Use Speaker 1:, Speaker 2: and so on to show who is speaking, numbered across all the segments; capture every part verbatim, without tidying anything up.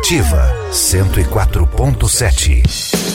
Speaker 1: Educativa cento e quatro ponto sete.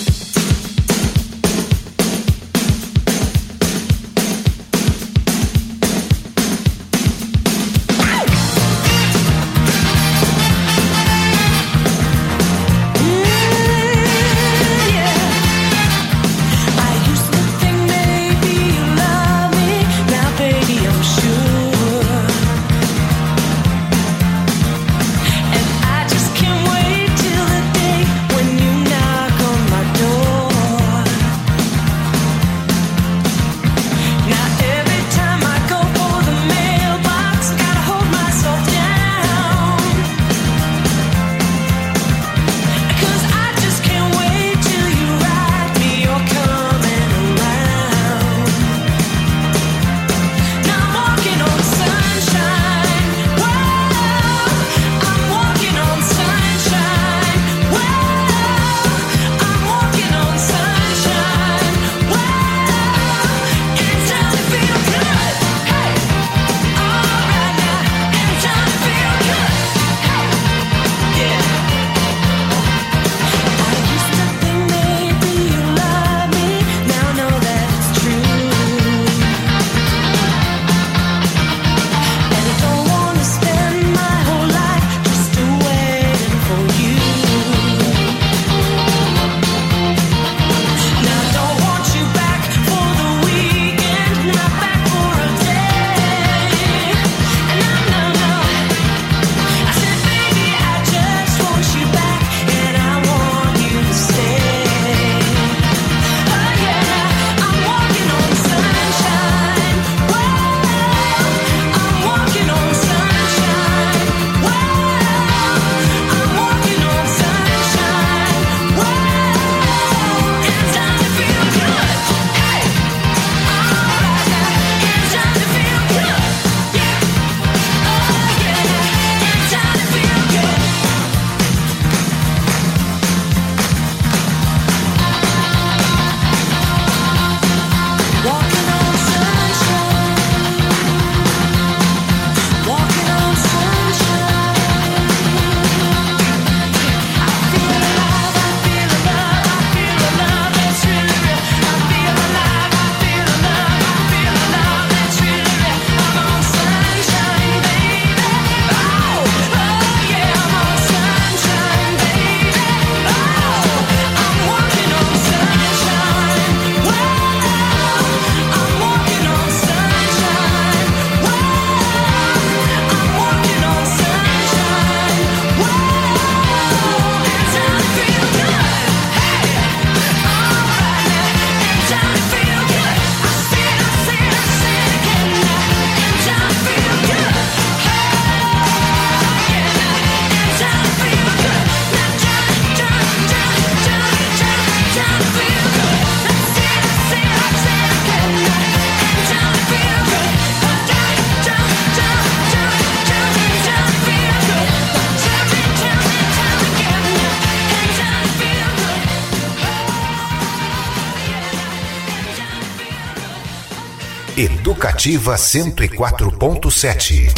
Speaker 1: Educativa cento e quatro ponto sete.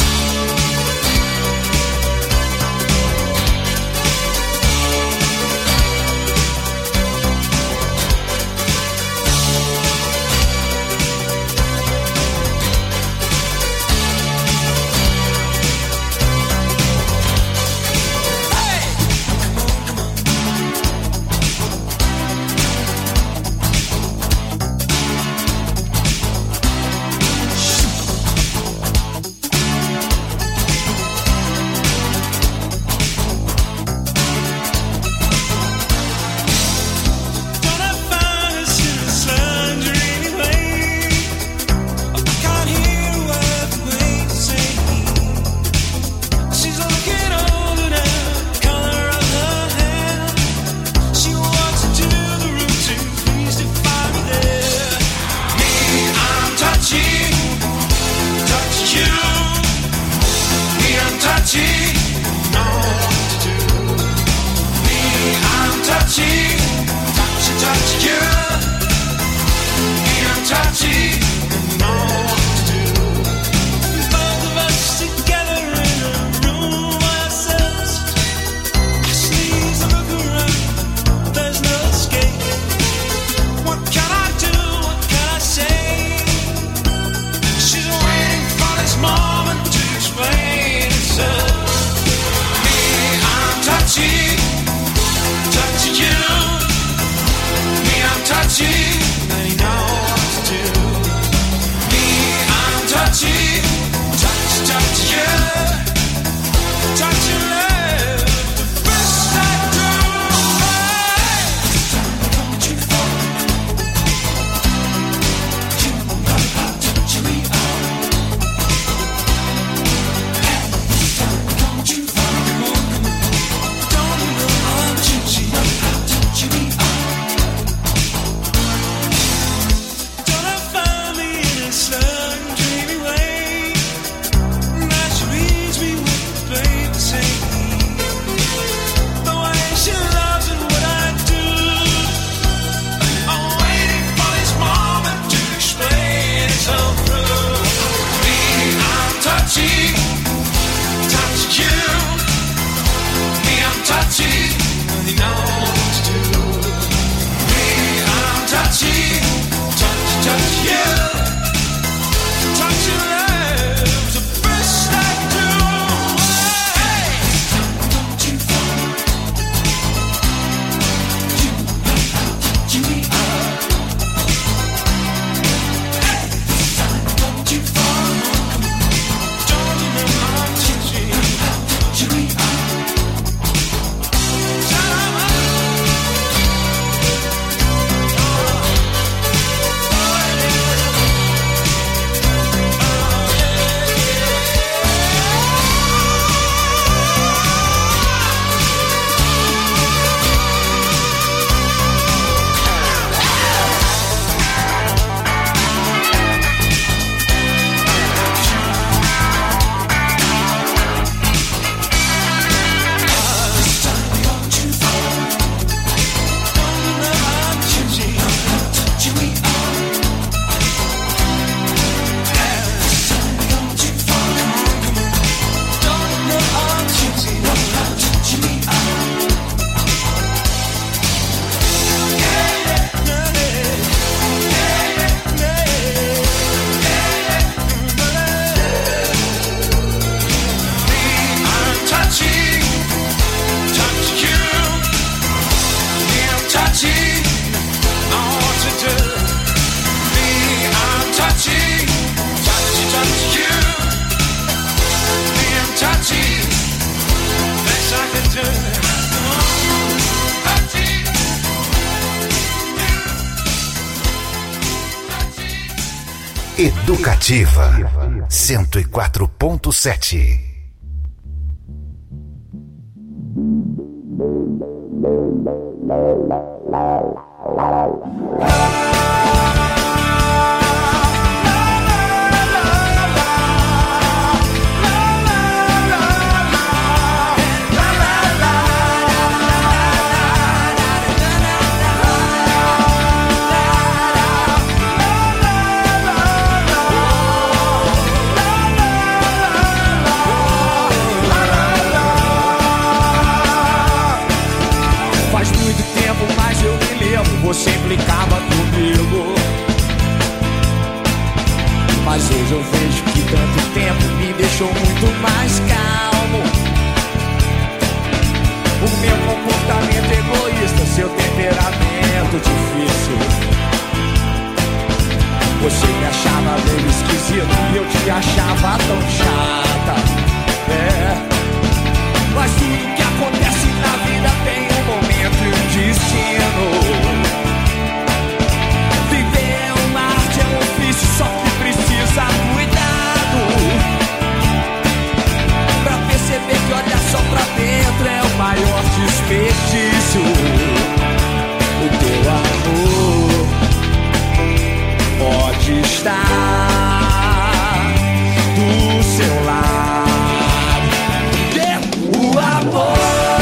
Speaker 2: touchy, know what to do. Me, I'm touchy, touchy, touchy you. Me, I'm touchy, best I can do. Touchy,
Speaker 1: Educativa cento e quatro ponto sete.
Speaker 2: Você implicava comigo, mas hoje eu vejo que tanto tempo me deixou muito mais calmo. O meu comportamento egoísta, seu temperamento difícil. Você me achava meio esquisito e eu te achava tão chata. É, mas tudo que acontece na vida tem um momento e um destino. Só que precisa cuidado pra perceber que olhar só pra dentro é o maior desperdício. O teu amor pode estar do seu lado. O amor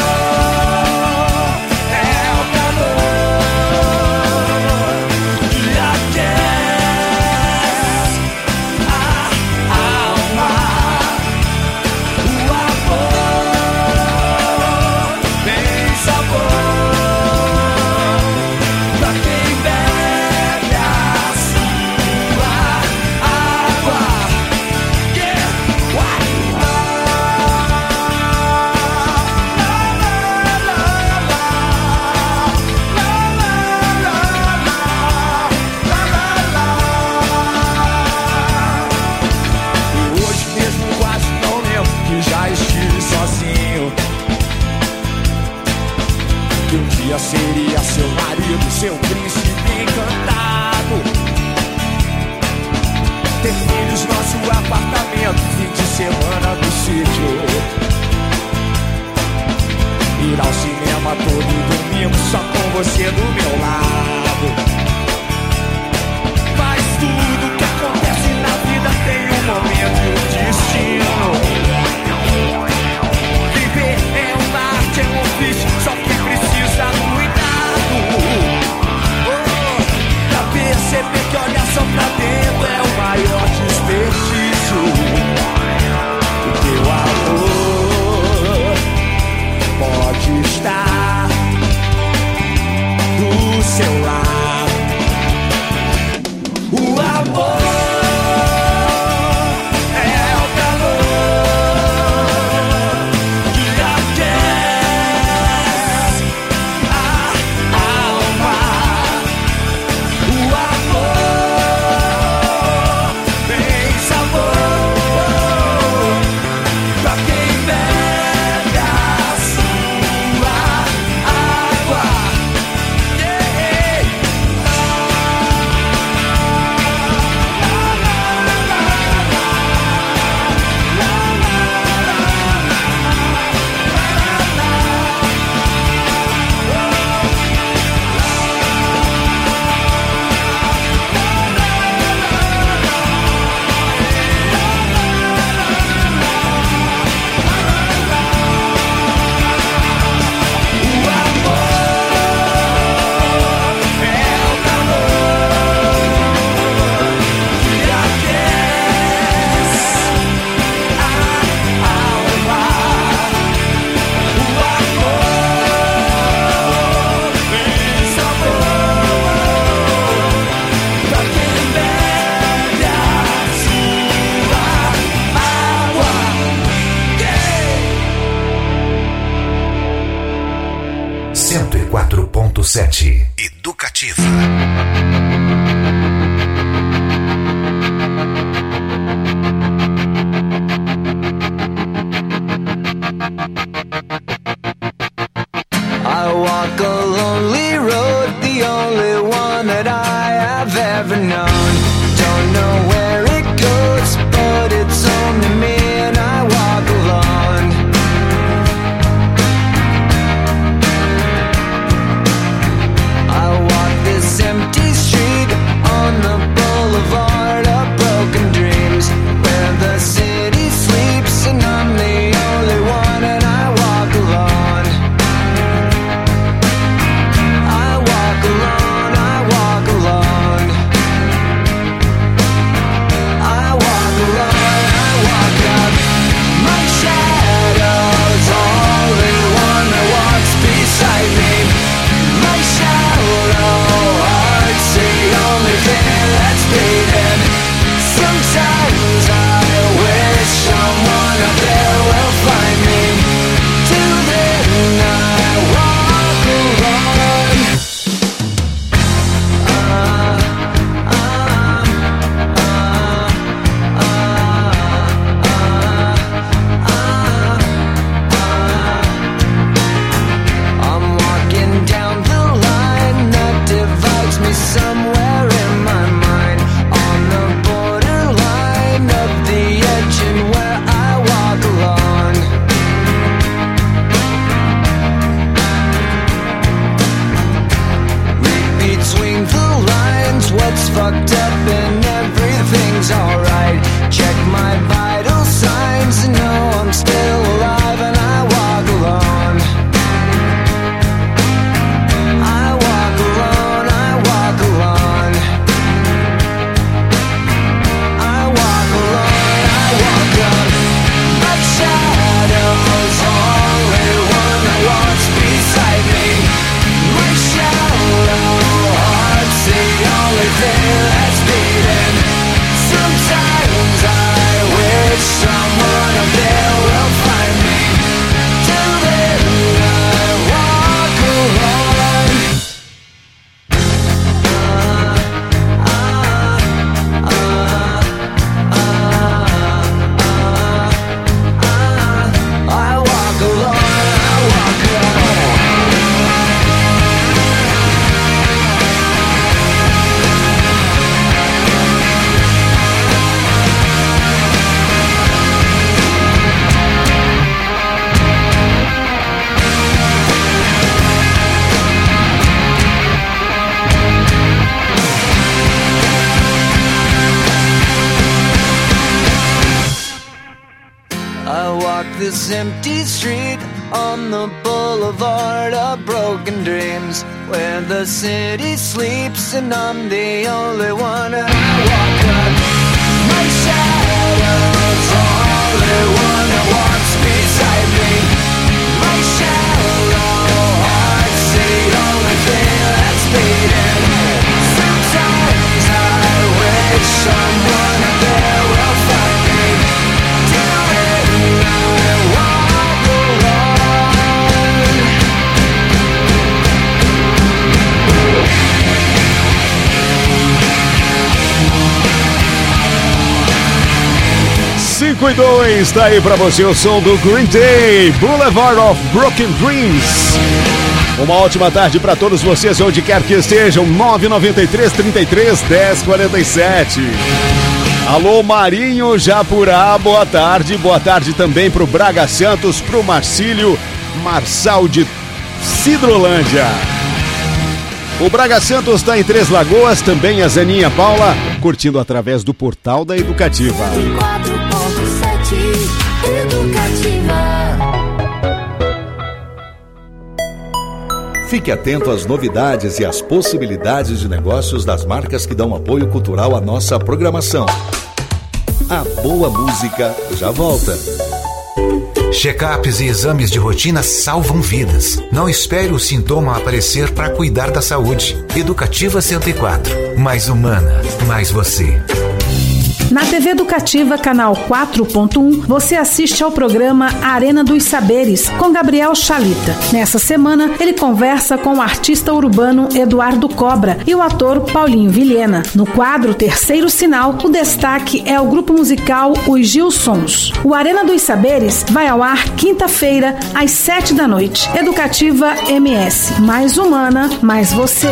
Speaker 2: seria seu marido, seu príncipe encantado. Ter filhos, nosso apartamento, fim de semana no sítio. Ir ao cinema todo domingo, só com você do meu lado. Mas tudo que acontece na vida tem um momento e um destino. Viver é uma arte, é um ofício, só que precisa cuidado. Oh, pra perceber que olhar só pra dentro é o maior desperdício. O teu amor pode estar do seu lado. O amor
Speaker 1: sete. Educativa.
Speaker 2: I walk a lonely road, the only one that I have ever known. Don't know where it goes, but it's only me and I walk alone. I walk this empty street on the boulevard of broken dreams, where the city sleeps and I'm the only one and I walk alone. Fucked up and everything's alright. Check my vital signs and know I'm still alive and I walk alone. I walk alone, I walk alone. I walk alone, I walk up. My shadow's only one that walks beside me. My shallow heart's the only thing that's beating. Sometimes I wish someone up there will find me. Till then I walk alone. uh, uh, uh, uh, uh, I walk alone, I walk alone. I walk this empty street on the boulevard of broken dreams, where the city sleeps and I'm the only one and I walk up. My shadow's only one that walks beside me. My shallow heart's the only thing that's beating. Sometimes I wish someone up there will find me. Till then I walk alone.
Speaker 3: cinco e dois, tá aí pra você o som do Green Day, Boulevard of Broken Dreams. Uma ótima tarde pra todos vocês, onde quer que estejam. Nove nove três, trinta e três, dez, quarenta e sete. Alô Marinho Japurá, boa tarde. Boa tarde também pro Braga Santos, pro Marcílio Marçal de Cidrolândia. O Braga Santos está em Três Lagoas, também a Zaninha Paula, curtindo através do portal da Educativa.
Speaker 4: quatro ponto sete Educativa.
Speaker 5: Fique atento às novidades e às possibilidades de negócios das marcas que dão apoio cultural à nossa programação. A boa música já volta.
Speaker 1: Check-ups e exames de rotina salvam vidas. Não espere o sintoma aparecer para cuidar da saúde. Educativa cento e quatro. Mais humana, mais você.
Speaker 6: Na T V Educativa, canal quatro ponto um, você assiste ao programa Arena dos Saberes, com Gabriel Chalita. Nessa semana, ele conversa com o artista urbano Eduardo Cobra e o ator Paulinho Vilhena. No quadro Terceiro Sinal, o destaque é o grupo musical Os Gilsons. O Arena dos Saberes vai ao ar quinta-feira, às sete da noite. Educativa M S. Mais humana, mais você.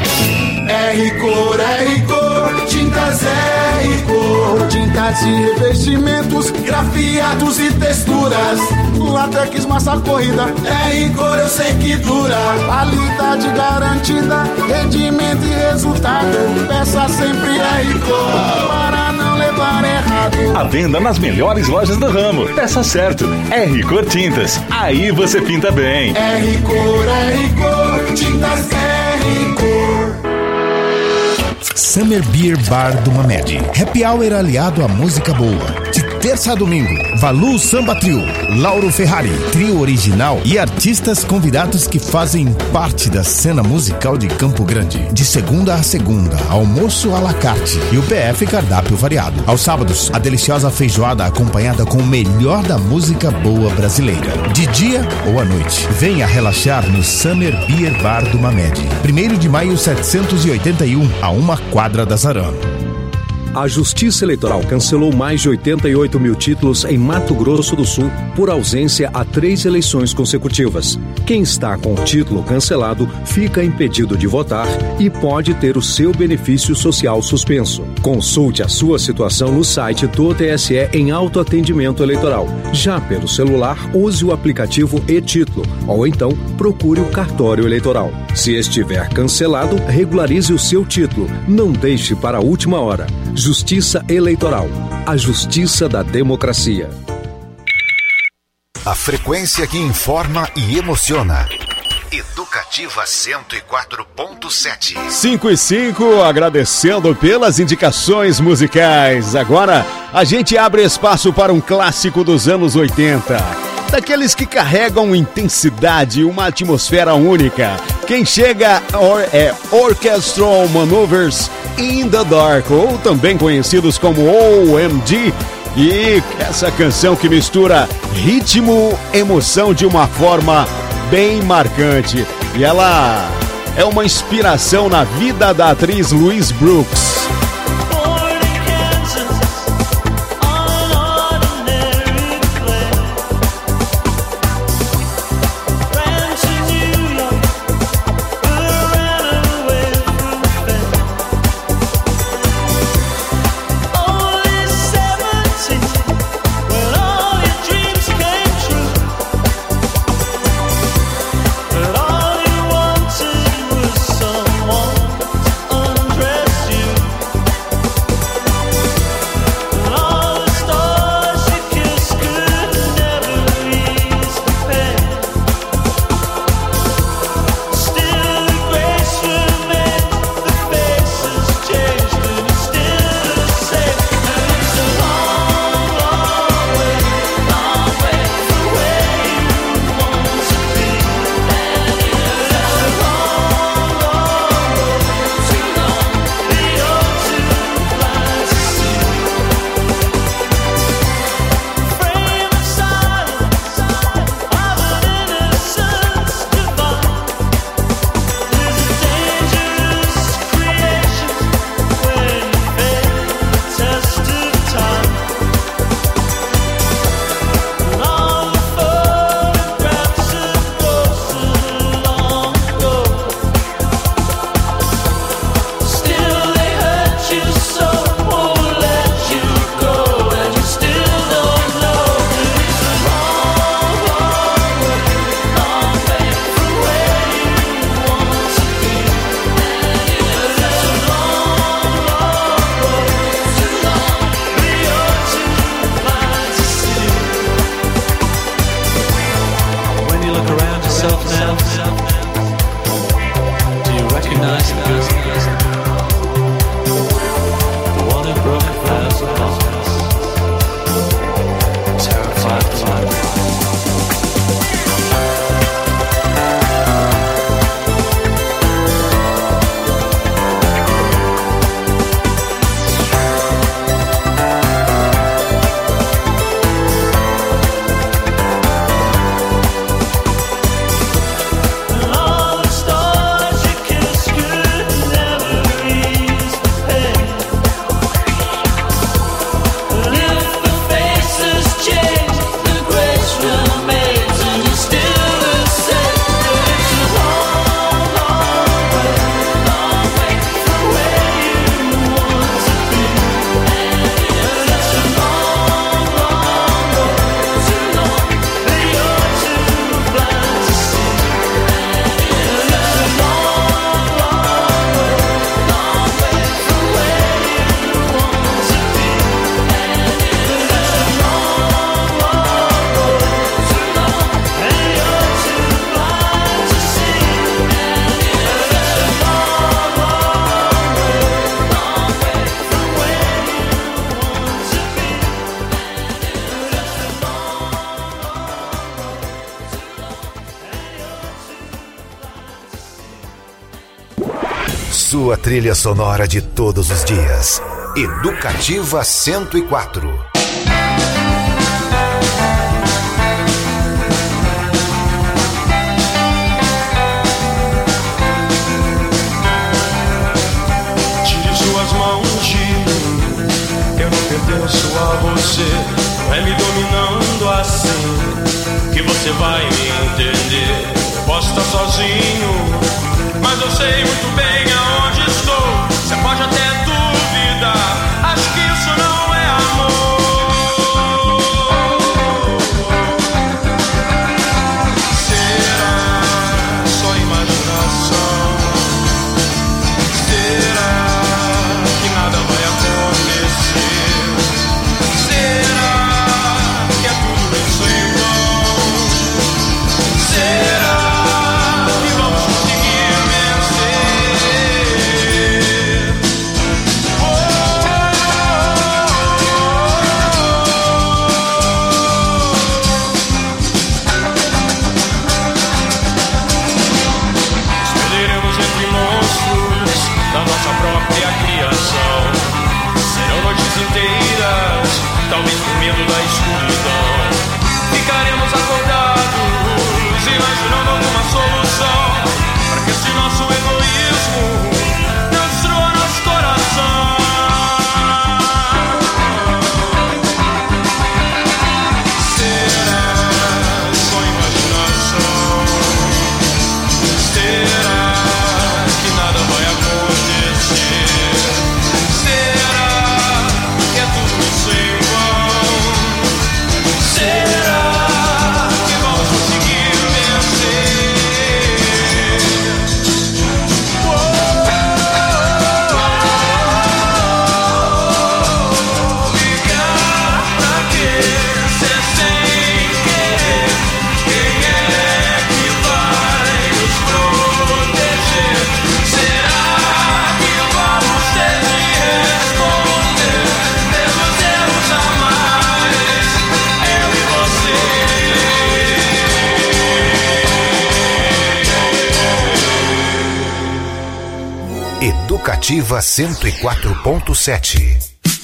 Speaker 7: R-Cor, R-Cor, tintas R-Cor, tintas e revestimentos, grafiados e texturas, látex, massa corrida, R-Cor eu sei que dura, qualidade garantida, rendimento e resultado, peça sempre R-Cor, para não levar errado.
Speaker 8: A venda nas melhores lojas do ramo, peça certo, R-Cor Tintas, aí você pinta bem.
Speaker 7: R-Cor, R-Cor, tintas R-Cor.
Speaker 9: Summer Beer Bar do Mamed. Happy Hour aliado à música boa. De terça a domingo, Valu Samba Trio, Lauro Ferrari, trio original e artistas convidados que fazem parte da cena musical de Campo Grande. De segunda a segunda, almoço à la carte e o P F cardápio variado. Aos sábados, a deliciosa feijoada acompanhada com o melhor da música boa brasileira. De dia ou à noite, venha relaxar no Summer Beer Bar do Mamed. primeiro de maio setecentos e oitenta e um, a uma quadra da Zarã.
Speaker 3: A Justiça Eleitoral cancelou mais de oitenta e oito mil títulos em Mato Grosso do Sul por ausência a três eleições consecutivas. Quem está com o título cancelado fica impedido de votar e pode ter o seu benefício social suspenso. Consulte a sua situação no site do T S E em autoatendimento eleitoral. Já pelo celular, use o aplicativo e-Título ou então procure o cartório eleitoral. Se estiver cancelado, regularize o seu título. Não deixe para a última hora. Justiça Eleitoral, a justiça da democracia.
Speaker 1: A frequência que informa e emociona. Educativa cento e quatro ponto sete.
Speaker 3: cinco e cinco, agradecendo pelas indicações musicais. Agora a gente abre espaço para um clássico dos anos oitenta. Daqueles que carregam intensidade e uma atmosfera única. Quem chega é Orchestral Maneuvers in the Dark, ou também conhecidos como O M G. E essa canção que mistura ritmo, emoção de uma forma bem marcante. E ela é uma inspiração na vida da atriz Louise Brooks.
Speaker 2: All you wanted was someone to undress you.
Speaker 1: Sua trilha sonora de todos os dias. Educativa cento e quatro.
Speaker 10: Tire suas mãos de mim, eu não pertenço a você. Não é me dominando assim que você vai me entender. Posso estar sozinho, mas eu sei muito bem aonde estou. Você pode até duvidar, acho que isso não é amor. Será só imaginação? Será que nada vai acontecer? Será que é tudo isso em vão? Será? Inteiras, talvez por medo da escuridão. Ficaremos acordados, imaginando alguma solução para que esse nosso egoísmo não destrua nosso coração. Será só imaginação? Será que nada vai acontecer? Será que vamos conseguir vencer? Oh, ligar pra quê? Ser sem querer. Quem é que vai nos proteger? Será que vamos ter de responder? Mesmo Deus jamais, eu e você.
Speaker 1: Educativa cento e quatro ponto sete.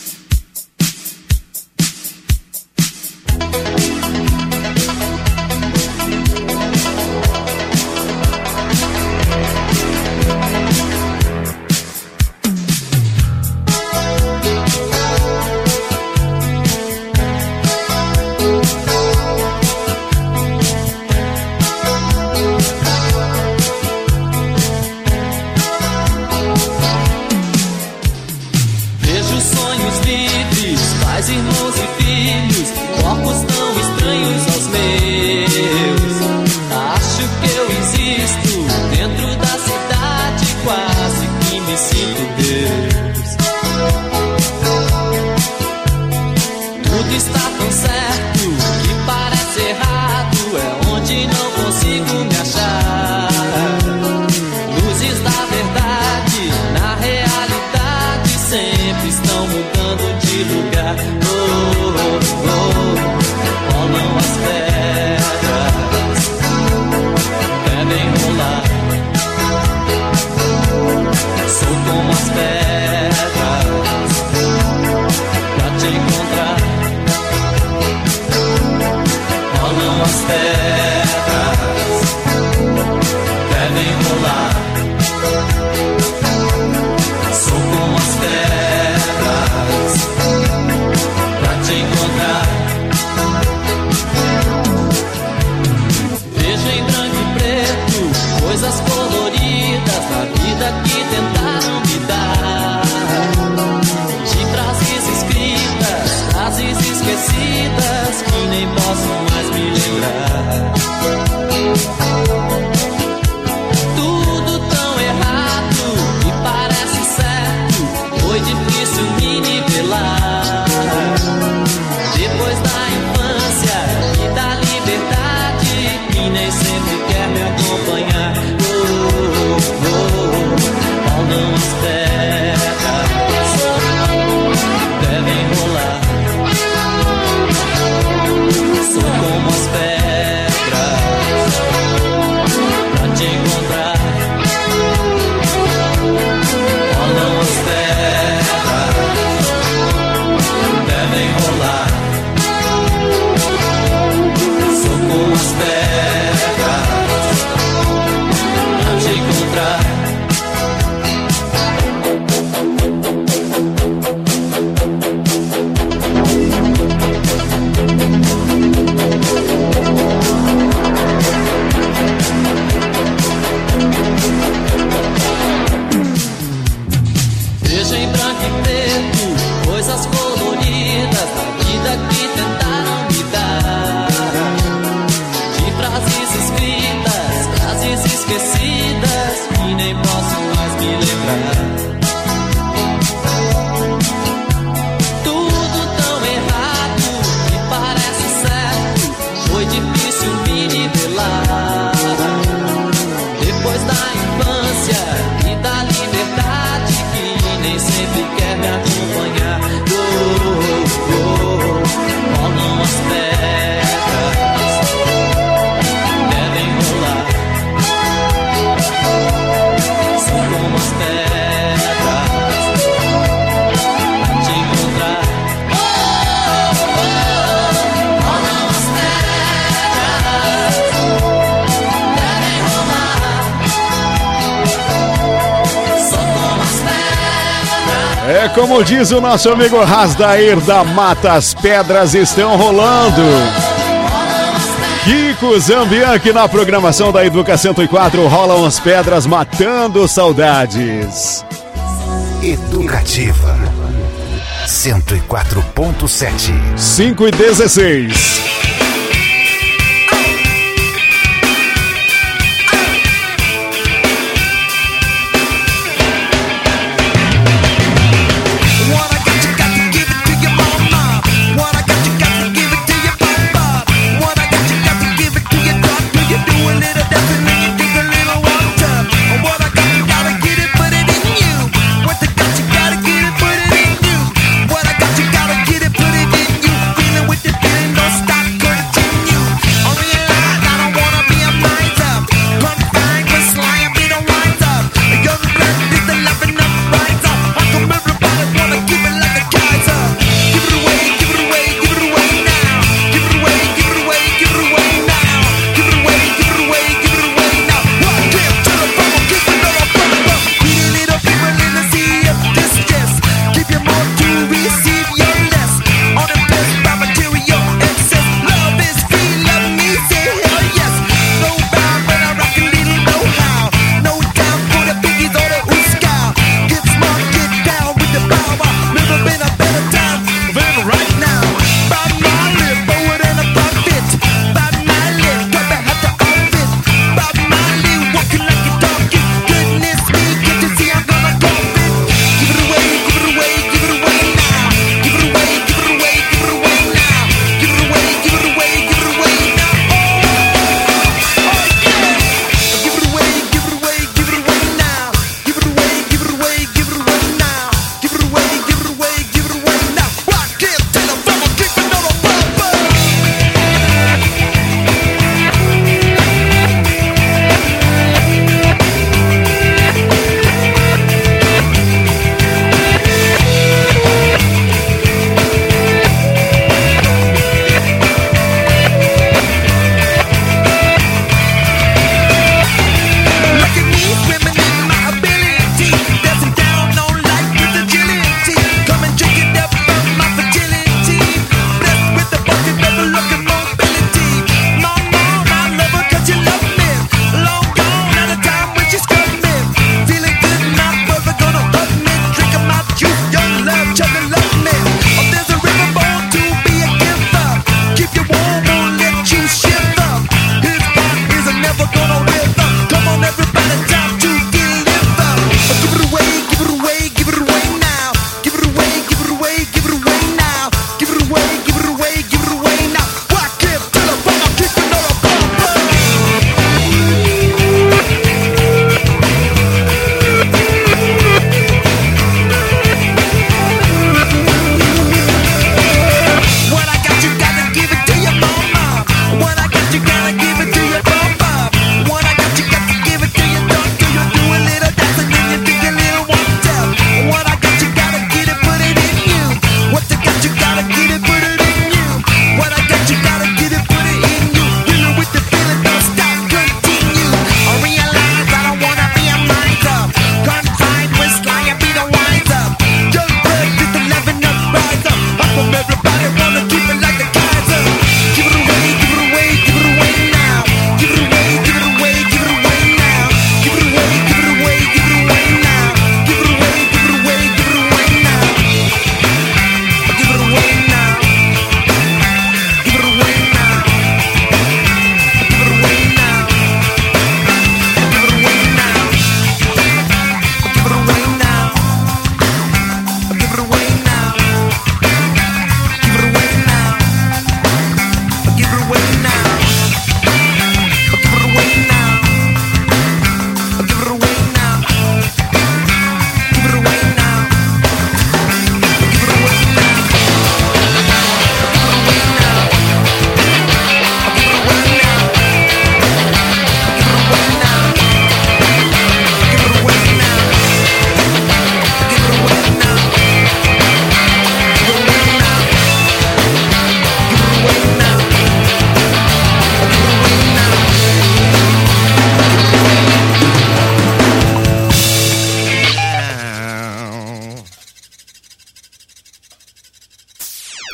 Speaker 2: Vejo sonhos livres, pais, irmãos e filhos, corpos tão estranhos aos meus. Acho que eu existo dentro da cidade, quase que me sinto Deus. Tudo está tão certo que parece errado, é onde não consigo me achar. Luzes da verdade, na realidade, sempre estão mudando de lugar. Oh, oh, oh, rolam as pedras, devem rolar. Sou como as pedras.
Speaker 11: Lembranças coloridas da vida que tentaram me dar, de frases escritas, frases esquecidas que nem posso mais me lembrar. Tudo tão errado que parece certo, foi difícil me nivelar. Depois da infância e da liberdade que nem sempre quer me acompanhar. Oh, oh, oh, rolam as pedras, devem rolar. São como as pedras pra te encontrar. Oh, oh, oh, rolam as pedras, devem rolar. São como as pedras.
Speaker 3: É como diz o nosso amigo Rasdair da Mata, as pedras estão rolando. Kiko Zambianchi na programação da Educa cento e quatro, rolam as pedras matando saudades.
Speaker 1: Educativa cento e quatro ponto sete.
Speaker 3: cinco e dezesseis.
Speaker 2: Stop.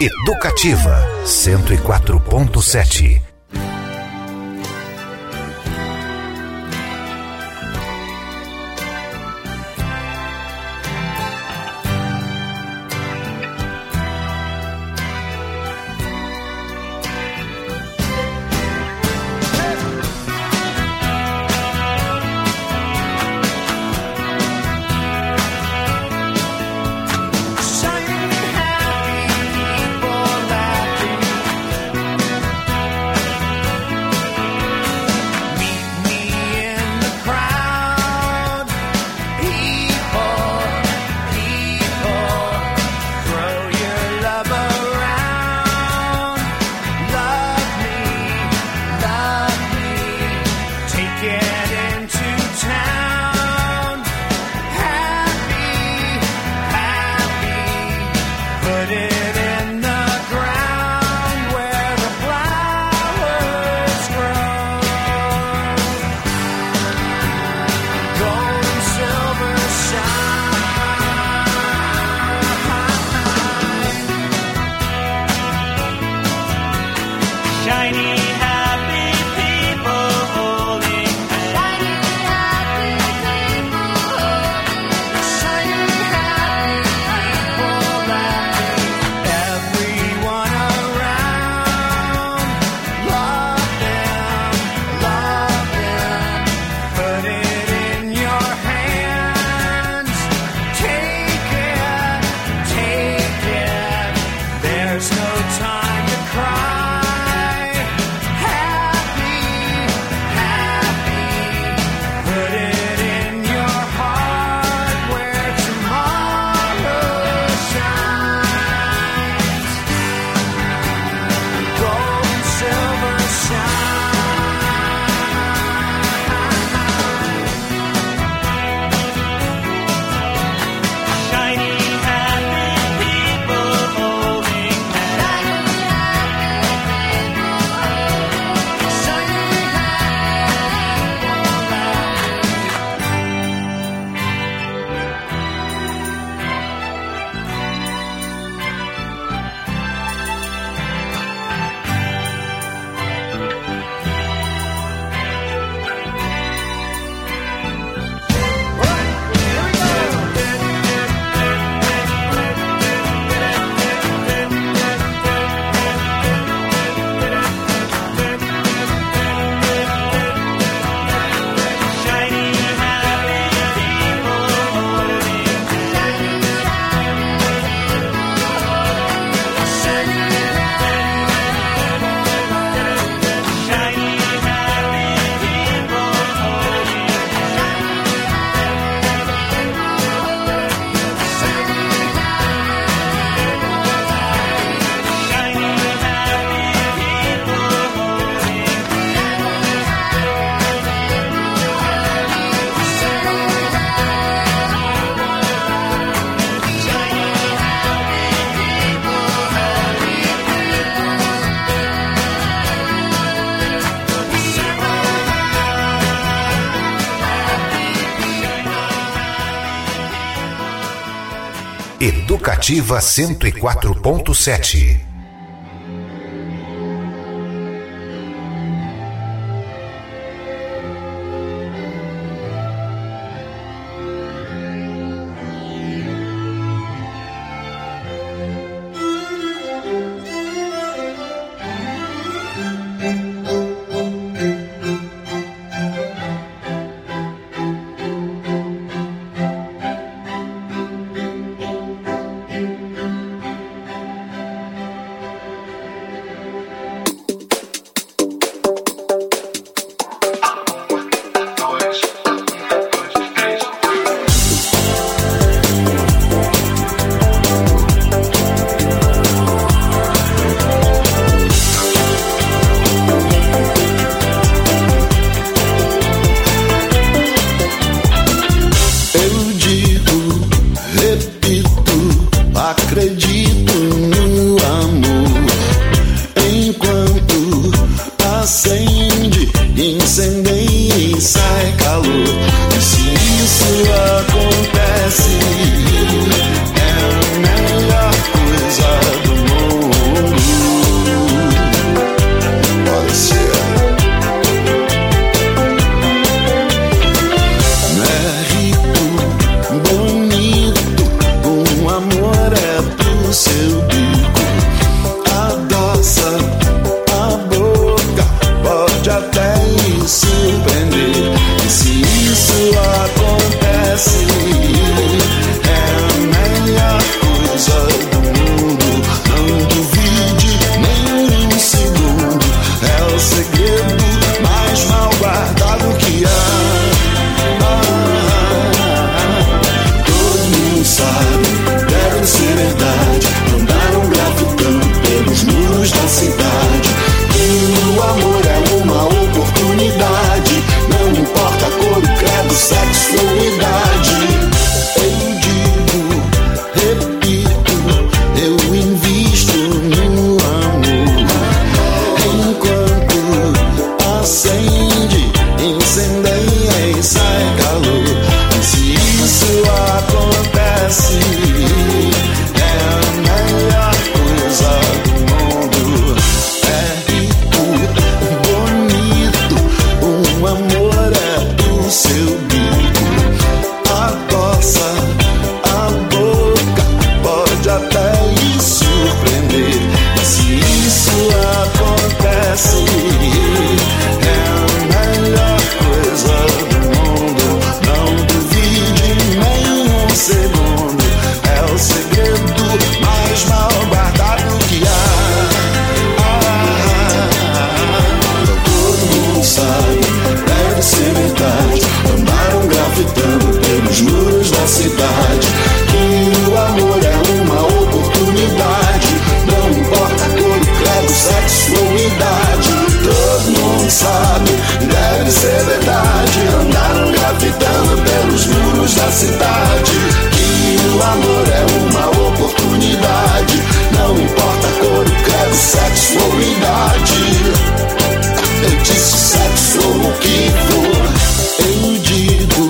Speaker 1: Educativa cento e quatro ponto sete. Educativa cento e quatro ponto sete.
Speaker 7: acontece, é a melhor coisa do mundo. sabe, deve ser verdade. Andaram grafitando pelos muros da cidade. E o amor é uma oportunidade. Não importa a cor, o credo, sexo ou idade. Eu digo, repito, eu invisto no amor. Enquanto acende, incendeia e sai calor. Se isso acontece, é a melhor coisa do mundo. É rico, bonito, um amor é do seu bico. A coça, a boca pode até lhe surpreender. Se isso acontece, é a melhor coisa do mundo. Não duvide nem um segundo. É o segredo mais mal guardado que há. Ah, todo mundo sabe, deve ser verdade. Andaram grafitando pelos muros da cidade. Que o amor é uma oportunidade. Não importa a cor, credo, sexo ou idade. Todo mundo sabe, deve ser verdade. Andaram grafitando pelos muros da cidade. Que o amor é uma oportunidade. Não importa a cor, credo, sexo ou idade. Eu disse sexo ou o que for. Eu digo,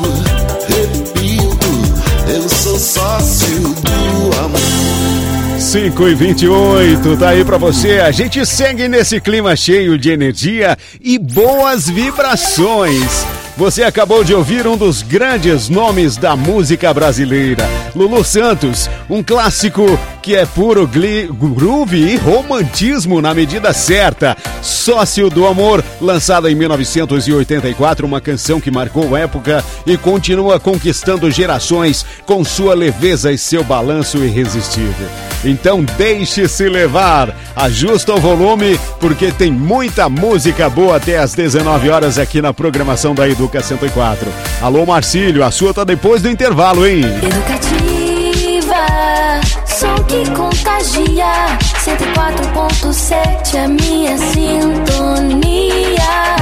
Speaker 7: repito, eu sou sócio do amor.
Speaker 3: cinco e vinte e oito, tá aí pra você. A gente segue nesse clima cheio de energia e boas vibrações. Você acabou de ouvir um dos grandes nomes da música brasileira, Lulu Santos, um clássico que é puro gli, groove e romantismo na medida certa. Sócio do Amor, lançada em mil novecentos e oitenta e quatro, uma canção que marcou época e continua conquistando gerações com sua leveza e seu balanço irresistível. Então deixe-se levar, ajusta o volume, porque tem muita música boa até às dezenove horas aqui na programação da Educa cento e quatro. Alô Marcílio, a sua tá depois do intervalo, hein?
Speaker 4: Educativa, som que contagia. Cento e quatro ponto sete, a minha sintonia.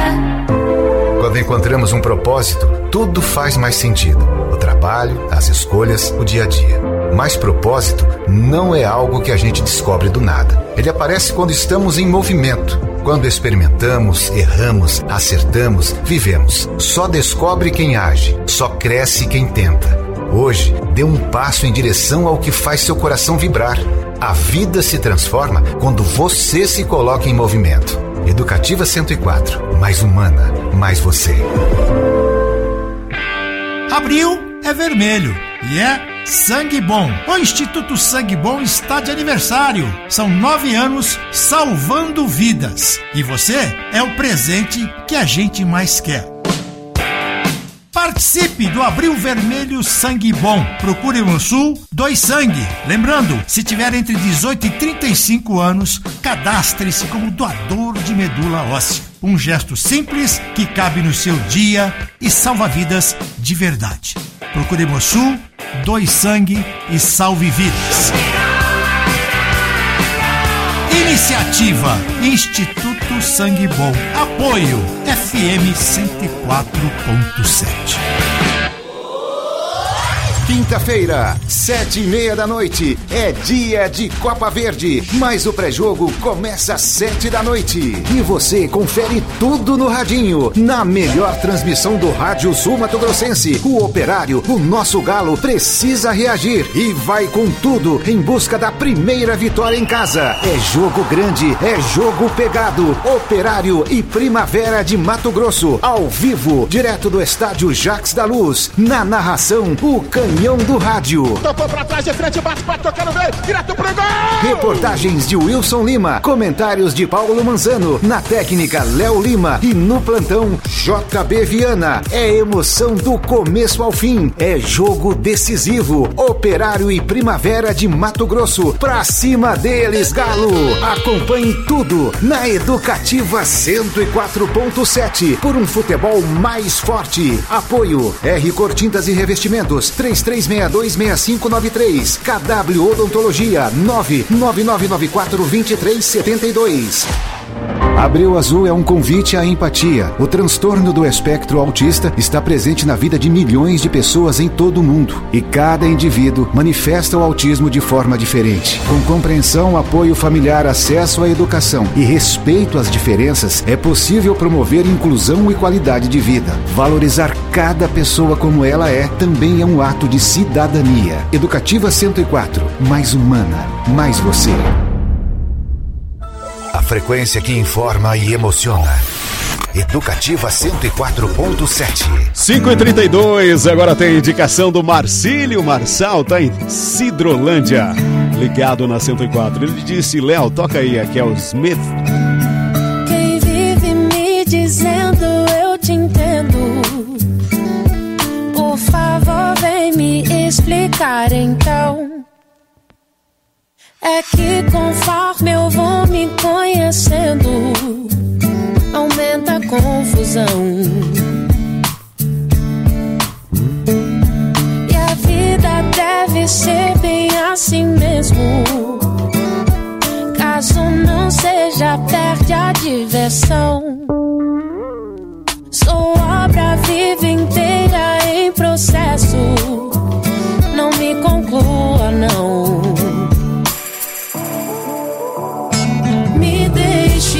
Speaker 1: Quando encontramos um propósito, tudo faz mais sentido. O trabalho, as escolhas, o dia a dia. Mas propósito não é algo que a gente descobre do nada. Ele aparece quando estamos em movimento. Quando experimentamos, erramos, acertamos, vivemos. Só descobre quem age, só cresce quem tenta. Hoje, dê um passo em direção ao que faz seu coração vibrar. A vida se transforma quando você se coloca em movimento. Educativa cento e quatro, mais humana, mais você.
Speaker 12: Abril é vermelho e é Sangue Bom. O Instituto Sangue Bom está de aniversário. São nove anos salvando vidas. E você é o presente que a gente mais quer. Participe do Abril Vermelho Sangue Bom. Procure no Sul Dois Sangue. Lembrando, se tiver entre dezoito e trinta e cinco anos, cadastre-se como doador de medula óssea. Um gesto simples que cabe no seu dia e salva vidas de verdade. Procure no Sul Dois Sangue e salve vidas. Iniciativa Instituto Sangue Bom. Apoio F M cento e quatro ponto sete.
Speaker 1: Quinta-feira, sete e meia da noite, é dia de Copa Verde, mas o pré-jogo começa às sete da noite. E você confere tudo no radinho, na melhor transmissão do Rádio Sul Mato Grossense. O Operário, o nosso galo, precisa reagir e vai com tudo em busca da primeira vitória em casa. É jogo grande, é jogo pegado. Operário e Primavera de Mato Grosso, ao vivo, direto do estádio Jacques da Luz. Na narração, o Canhão do Rádio.
Speaker 7: Tocou pra trás, de frente, bate, bate, tocando bem, direto pro gol!
Speaker 1: Reportagens de Wilson Lima, comentários de Paulo Manzano, na técnica Léo Lima e no plantão J B Viana. É emoção do começo ao fim, é jogo decisivo. Operário e Primavera de Mato Grosso, pra cima deles, Galo! Acompanhe tudo na Educativa cento e quatro ponto sete, por um futebol mais forte. Apoio R Cor Tintas e Revestimentos, três três seis dois, seis cinco nove três. K W Odontologia, nove nove nove nove quatro dois três sete dois. Abril Azul é um convite à empatia. O transtorno do espectro autista está presente na vida de milhões de pessoas em todo o mundo. E cada indivíduo manifesta o autismo de forma diferente. Com compreensão, apoio familiar, acesso à educação e respeito às diferenças, é possível promover inclusão e qualidade de vida. Valorizar cada pessoa como ela é também é um ato de cidadania. Educativa cento e quatro. Mais humana. Mais você. A frequência que informa e emociona. Educativa cento e quatro ponto sete.
Speaker 3: cinco e trinta e dois, agora tem indicação do Marcílio. Marçal tá em Cidrolândia, ligado na cento e quatro. Ele disse: Léo, toca aí, aqui é o Smith.
Speaker 13: Quem vive me dizendo eu te entendo, por favor vem me explicar então. É que conforme eu vou me conhecendo, aumenta a confusão. E a vida deve ser bem assim mesmo. Caso não seja, perde a diversão. Sou obra viva inteira em processo. Não me conclua, não. Me deixe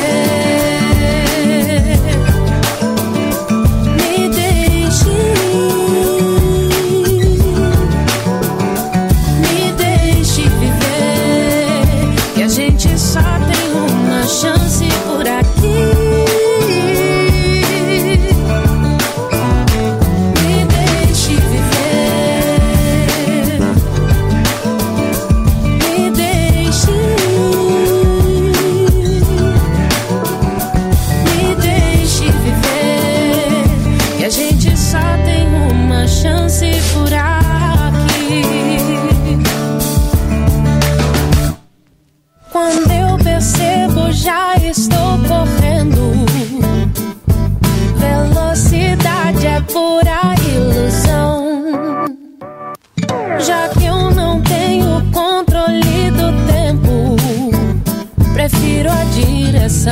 Speaker 13: viver, me deixe, me deixe viver, que a gente só tem uma chance por aqui. Me deixe viver, me deixe. A gente só tem uma chance por aqui. Quando eu percebo, já estou correndo. Velocidade é pura ilusão. Já que eu não tenho controle do tempo, prefiro a direção.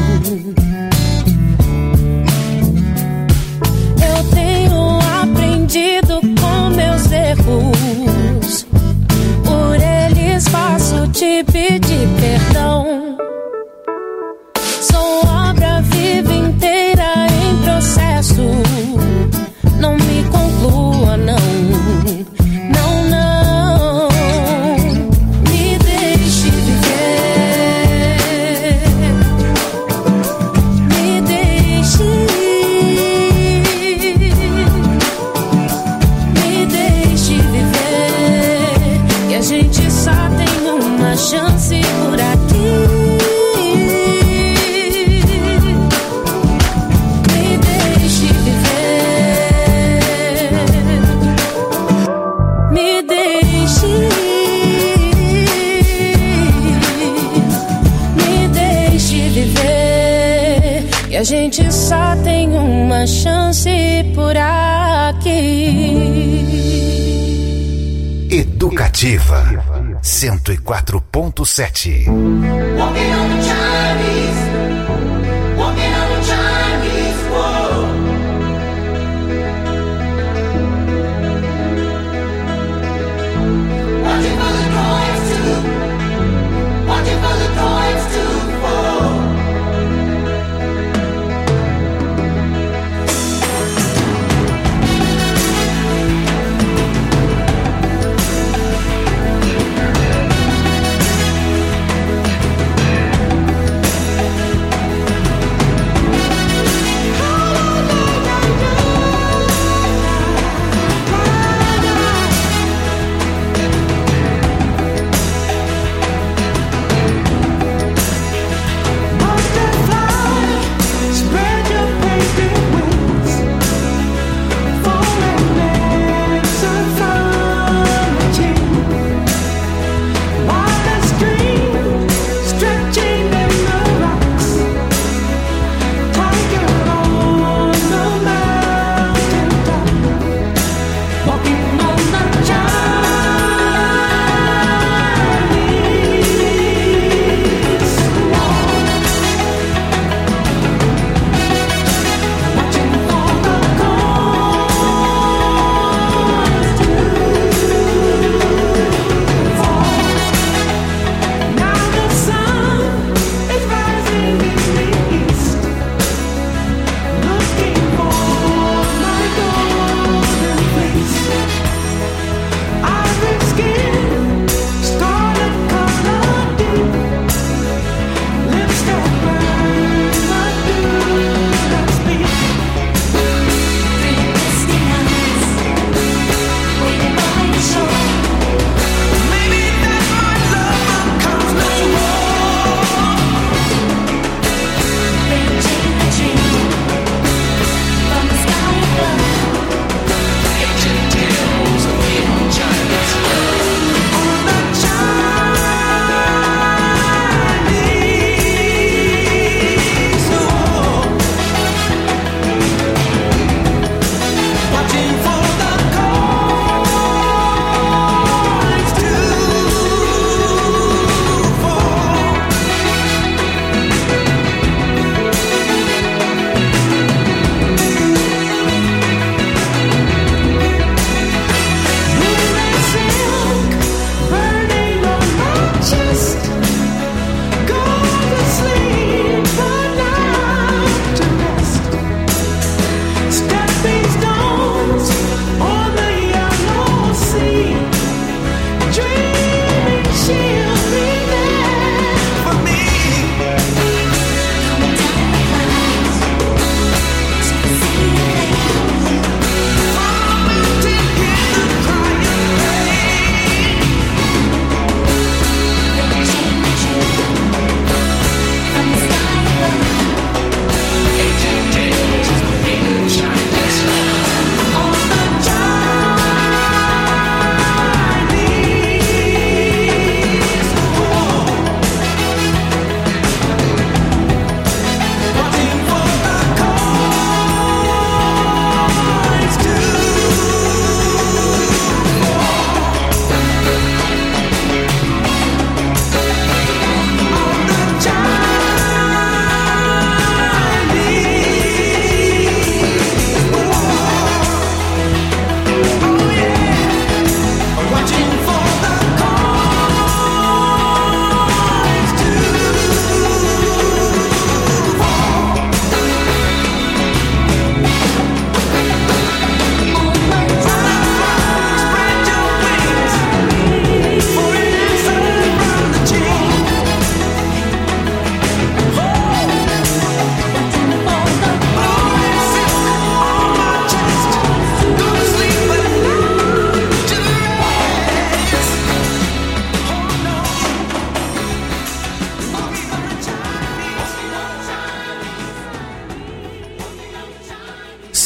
Speaker 13: Com meus erros, por eles posso te pedir perdão. Sou obra viva inteira em processo. Não me conclua, não. Não, não. Me deixe viver, me deixe. A gente só tem uma chance por aqui. Me deixe viver, me deixe, me deixe viver. E a gente só tem uma chance por aqui.
Speaker 1: Educativa cento e quatro ponto sete.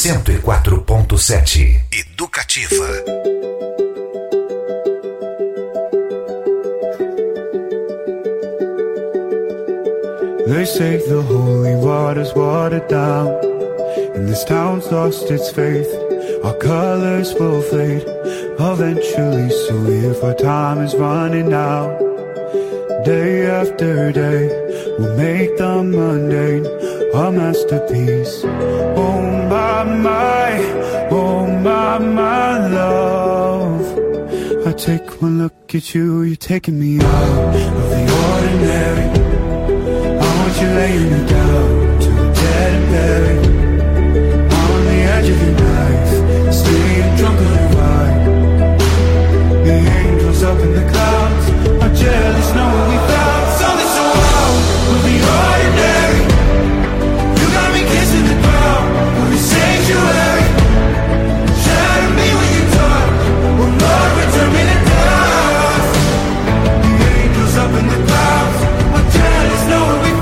Speaker 1: cento e quatro ponto sete. Educativa.
Speaker 14: They say the holy water's watered down, and this town's lost its faith. Our colors will fade eventually, so if our time is running out, day after day, we'll make the mundane a masterpiece. Oh my, my, oh my, my love, I take one look at you, you're taking me out of the ordinary. You're laying me down to the dead and buried. I'm on the edge of your knife, staying drunk on your ride. The angels up in the clouds are jealous, know what we found. Something so wild will be ordinary. You got me kissing the ground, we're in sanctuary. Shatter me when you talk, oh Lord, return me to dust. The angels up in the clouds are jealous, know what we found.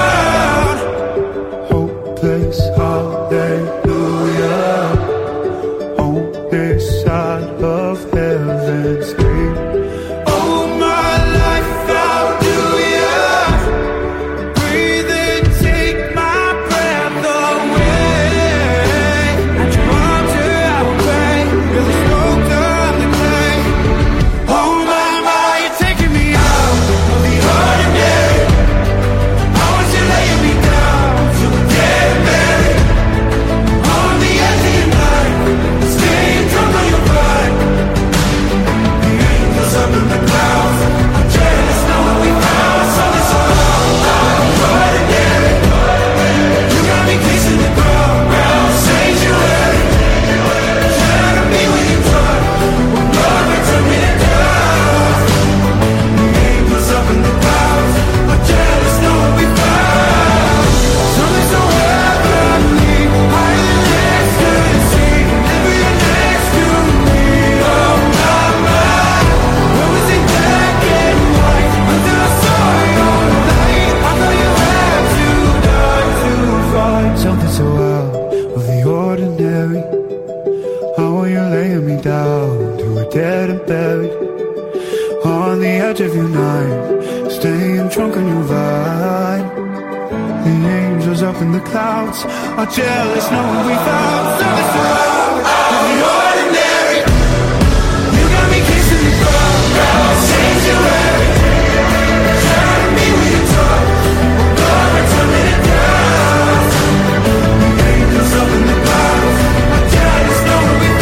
Speaker 14: Hopeless hallelujah on this side of heaven's gate. Oh my life, how do ya breathe and take my breath away? At your arms here I will pray, you're the smoke of the clay. Oh my, my, you're taking me out of the ordinary. I want you laying me down to the dead and buried. On the edge of your knife, staying drunk on your ride. The angels up in the clouds are jealous, know what we found. Something so ordinary. You got me kissing the ground, ground sanctuary. Shatter me when you talk, oh Lord, return me to dust. The angels up in the clouds are jealous, know what we found. Something so heavenly, higher than ecstasy. Never you're next to me, oh my, my. Where was it black and white until I saw your light? I thought you had to die to find something so out of the ordinary. How are you laying me down to a dead and buried? On the edge of your knife, staying drunk on your vine. The angels up in the clouds are jealous, knowing we found something so out of the ordinary. You got me kissing the ground, ground sanctuary. Shatter me when you talk, oh God, return me to dust. The angels up in the clouds are jealous, knowing we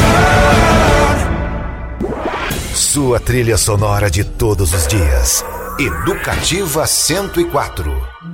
Speaker 14: found.
Speaker 1: Sua trilha sonora de todos os dias. Educativa cento e quatro.